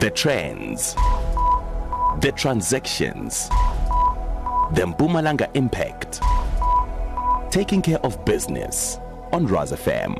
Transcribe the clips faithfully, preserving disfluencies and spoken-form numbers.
The trends, the transactions, the Mpumalanga impact. Taking care of business on Raz F M.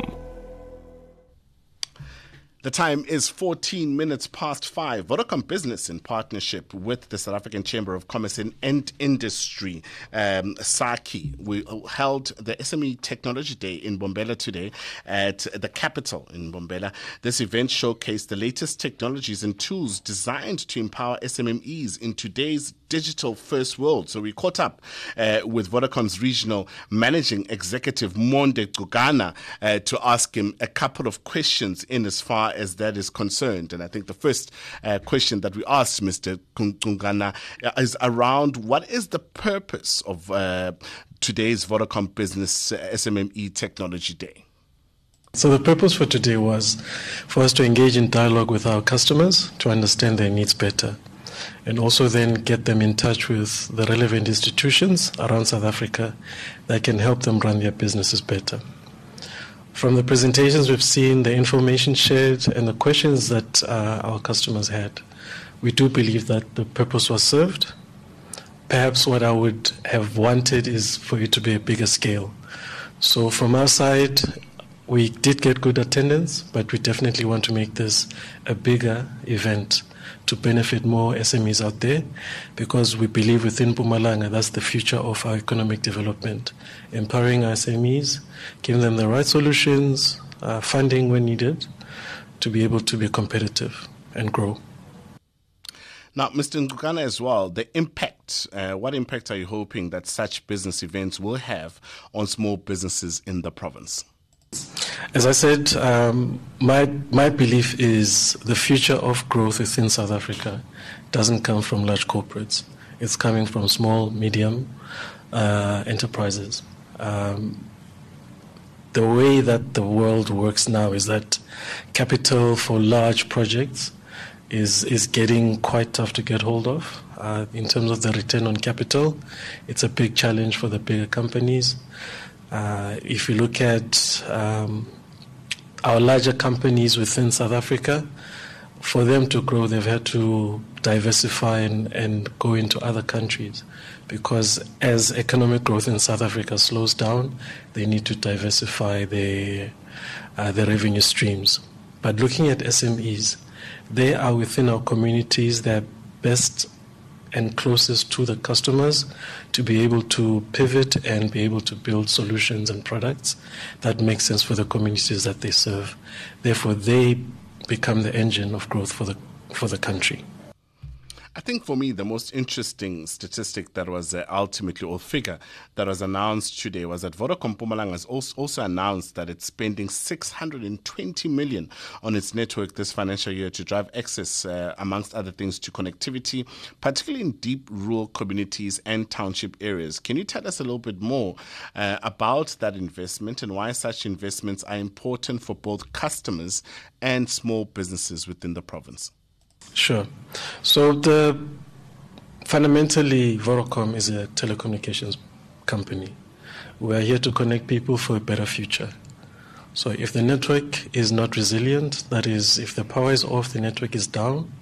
The time is fourteen minutes past five. Vodacom Business, in partnership with the South African Chamber of Commerce and Industry, um, SACI, we held the S M E Technology Day in Mbombela today at the capital in Mbombela. This event showcased the latest technologies and tools designed to empower S M M Es in today's digital first world. So we caught up uh, with Vodacom's regional managing executive, Monde Gugana, uh, to ask him a couple of questions in as far as that is concerned. And I think the first uh, question that we asked Mister Gugana is around what is the purpose of uh, today's Vodacom Business uh, S M M E Technology Day? So the purpose for today was for us to engage in dialogue with our customers to understand their needs better, and also then get them in touch with the relevant institutions around South Africa that can help them run their businesses better. From the presentations we've seen, the information shared, and the questions that uh, our customers had, we do believe that the purpose was served. Perhaps what I would have wanted is for it to be a bigger scale. So from our side, we did get good attendance, but we definitely want to make this a bigger event to benefit more S M Es out there, because we believe within Mpumalanga that's the future of our economic development. Empowering our S M Es, giving them the right solutions, uh, funding when needed, to be able to be competitive and grow. Now, Mister Ngugana as well, the impact, uh, what impact are you hoping that such business events will have on small businesses in the province? As I said, um, my my belief is the future of growth within South Africa doesn't come from large corporates. It's coming from small, medium uh, enterprises. Um, the way that the world works now is that capital for large projects is is getting quite tough to get hold of. Uh, in terms of the return on capital, it's a big challenge for the bigger companies. Uh, if you look at um, our larger companies within South Africa, for them to grow, they've had to diversify and, and go into other countries, because as economic growth in South Africa slows down, they need to diversify their, uh, their revenue streams. But looking at S M Es, they are within our communities, they're best and closest to the customers to be able to pivot and be able to build solutions and products that make sense for the communities that they serve. Therefore, they become the engine of growth for the for the country. I think for me, the most interesting statistic that was uh, ultimately, or figure that was announced today, was that Vodacom Mpumalanga has also, also announced that it's spending six hundred twenty million dollars on its network this financial year to drive access, uh, amongst other things, to connectivity, particularly in deep rural communities and township areas. Can you tell us a little bit more uh, about that investment and why such investments are important for both customers and small businesses within the province? Sure. So the fundamentally, Vodacom is a telecommunications company. We are here to connect people for a better future. So if the network is not resilient, that is, if the power is off, the network is down,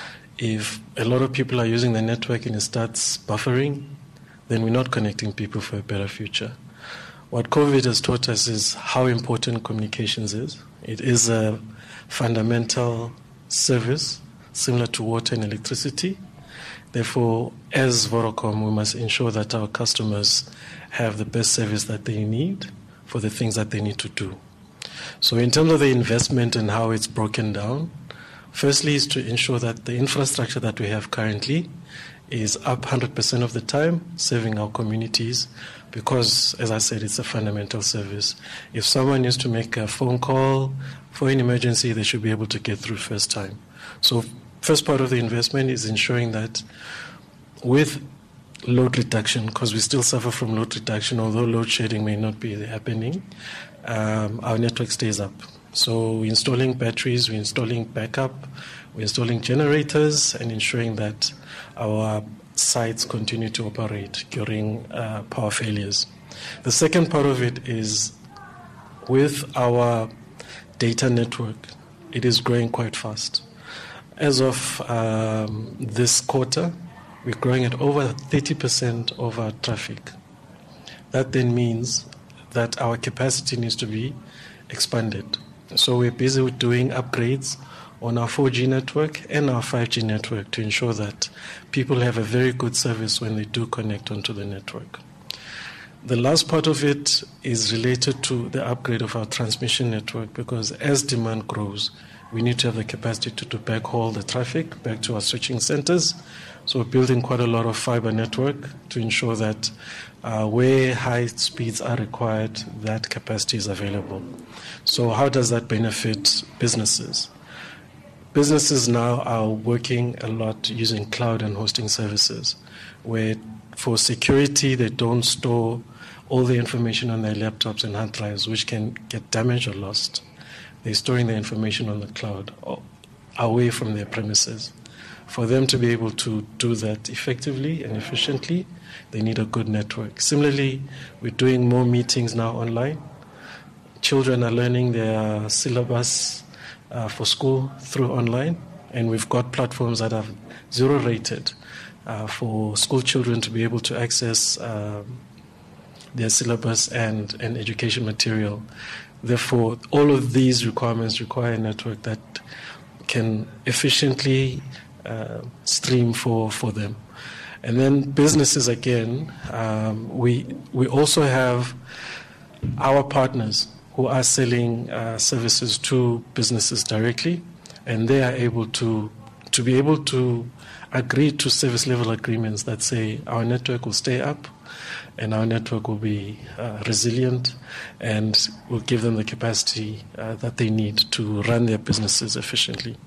if a lot of people are using the network and it starts buffering, then we're not connecting people for a better future. What COVID has taught us is how important communications is. It is a fundamental service similar to water and electricity. Therefore, as Vodacom, we must ensure that our customers have the best service that they need for the things that they need to do. So in terms of the investment and how it's broken down, firstly is to ensure that the infrastructure that we have currently is up one hundred percent of the time, serving our communities, because, as I said, it's a fundamental service. If someone needs to make a phone call for an emergency, they should be able to get through first time. So first part of the investment is ensuring that with load reduction, because we still suffer from load reduction, although load shedding may not be happening, um, our network stays up. So we're installing batteries, we're installing backup, we're installing generators, and ensuring that our sites continue to operate during uh, power failures. The second part of it is with our data network, it is growing quite fast. As of um, this quarter, we're growing at over thirty percent of our traffic. That then means that our capacity needs to be expanded. So we're busy with doing upgrades on our four G network and our five G network to ensure that people have a very good service when they do connect onto the network. The last part of it is related to the upgrade of our transmission network, because as demand grows, we need to have the capacity to, to backhaul the traffic back to our switching centers. So we're building quite a lot of fiber network to ensure that uh, where high speeds are required, that capacity is available. So how does that benefit businesses? Businesses now are working a lot using cloud and hosting services, where for security they don't store all the information on their laptops and hard drives, which can get damaged or lost. They're storing the information on the cloud or away from their premises. For them to be able to do that effectively and efficiently, they need a good network. Similarly, we're doing more meetings now online. Children are learning their syllabus uh, for school through online, and we've got platforms that are zero rated uh, for school children to be able to access um, their syllabus and, and education material. Therefore, all of these requirements require a network that can efficiently uh, stream for, for them. And then businesses, again, um, we, we also have our partners who are selling uh, services to businesses directly, and they are able to, to be able to agree to service level agreements that say our network will stay up, and our network will be uh, resilient, and will give them the capacity uh, that they need to run their businesses efficiently.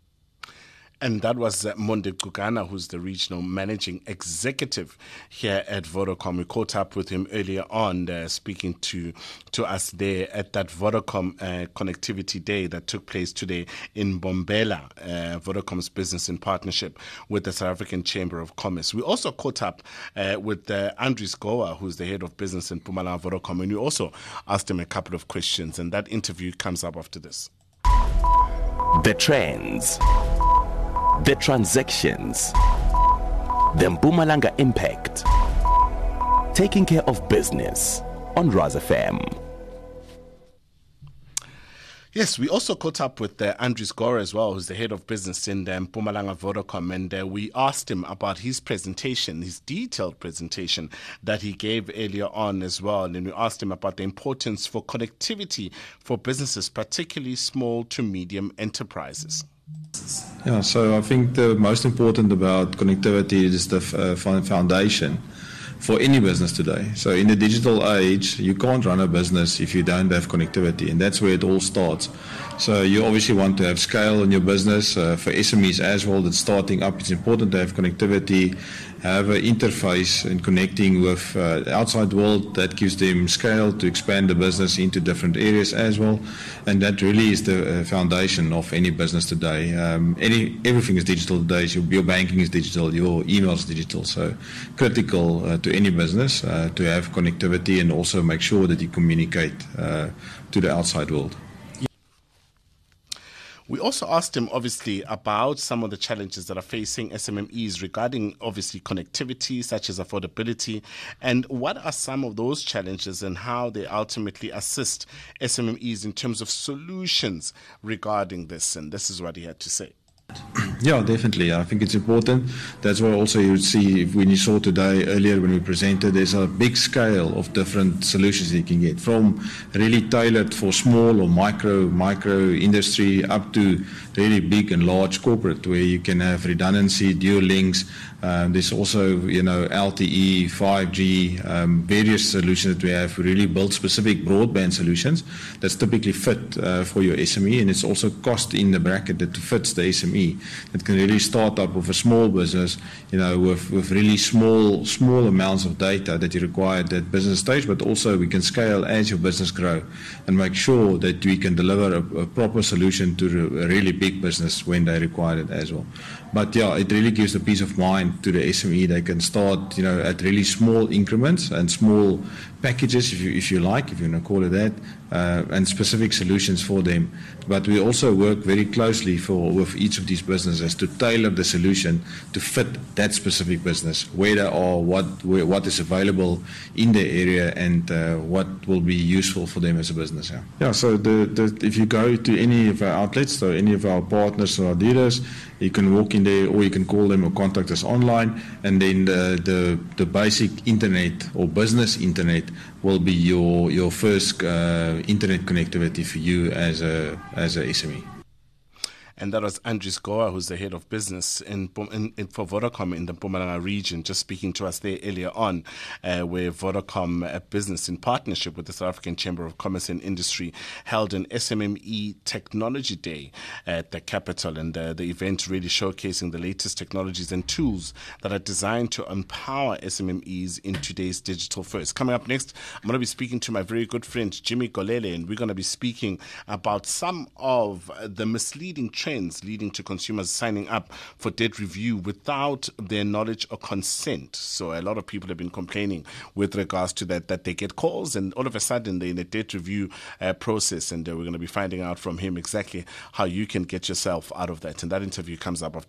And that was uh, Monde Kugana, who's the regional managing executive here at Vodacom. We caught up with him earlier on, uh, speaking to to us there at that Vodacom uh, Connectivity Day that took place today in Mbombela, uh, Vodacom's business in partnership with the South African Chamber of Commerce. We also caught up uh, with uh, Andries Goa, who's the head of business in Mpumalanga Vodacom, and we also asked him a couple of questions, and that interview comes up after this. The trends, the transactions, the Mpumalanga impact. Taking care of business on Raz F M. Yes, we also caught up with uh, Andries Goa as well, who's the head of business in um, Mpumalanga Vodacom, and uh, we asked him about his presentation, his detailed presentation that he gave earlier on as well, and we asked him about the importance for connectivity for businesses, particularly small to medium enterprises. Yeah, so I think the most important about connectivity is the uh, foundation for any business today. So in the digital age, you can't run a business if you don't have connectivity, and that's where it all starts. So you obviously want to have scale in your business. Uh, for S M Es as well that's starting up, it's important to have connectivity, have an interface in connecting with uh, the outside world that gives them scale to expand the business into different areas as well. And that really is the uh, foundation of any business today. Um, any everything is digital today. So your banking is digital, your email is digital. So critical uh, to any business uh, to have connectivity and also make sure that you communicate uh, to the outside world. We also asked him, obviously, about some of the challenges that are facing S M M Es regarding, obviously, connectivity, such as affordability, and what are some of those challenges and how they ultimately assist S M M Es in terms of solutions regarding this. And this is what he had to say. Yeah, definitely. I think it's important. That's why also you would see when you saw today earlier when we presented, there's a big scale of different solutions you can get, from really tailored for small or micro micro industry up to really big and large corporate, where you can have redundancy, dual links. Um, there's also, you know, L T E, five G, um, various solutions that we have. We really build specific broadband solutions that's typically fit uh, for your S M E, and it's also cost in the bracket that fits the S M E. That can really start up with a small business, you know, with, with really small small amounts of data that you require at that business stage, but also we can scale as your business grow and make sure that we can deliver a, a proper solution to a really big business when they require it as well. But yeah, it really gives the peace of mind to the S M E. They can start, you know, at really small increments and small packages, if you if you like, if you want to call it that, uh, and specific solutions for them. But we also work very closely for with each of these businesses to tailor the solution to fit that specific business, where they are, what where, what is available in the area, and uh, what will be useful for them as a business. Yeah. Yeah. So the, the if you go to any of our outlets, so any of our partners or our dealers, you can walk in there, or you can call them or contact us online, and then the the, the basic internet or business internet will be your your first uh, internet connectivity for you as a as a S M E. And that was Andries Goa, who's the head of business in, in, in for Vodacom in the Mpumalanga region, just speaking to us there earlier on, uh, where Vodacom uh, Business, in partnership with the South African Chamber of Commerce and Industry, held an S M M E Technology Day at the capital. And uh, the event really showcasing the latest technologies and tools that are designed to empower S M M Es in today's digital first. Coming up next, I'm going to be speaking to my very good friend Jimmy Golele, and we're going to be speaking about some of the misleading trends leading to consumers signing up for debt review without their knowledge or consent. So a lot of people have been complaining with regards to that, that they get calls and all of a sudden they're in a debt review uh, process, and uh, we're going to be finding out from him exactly how you can get yourself out of that. And that interview comes up after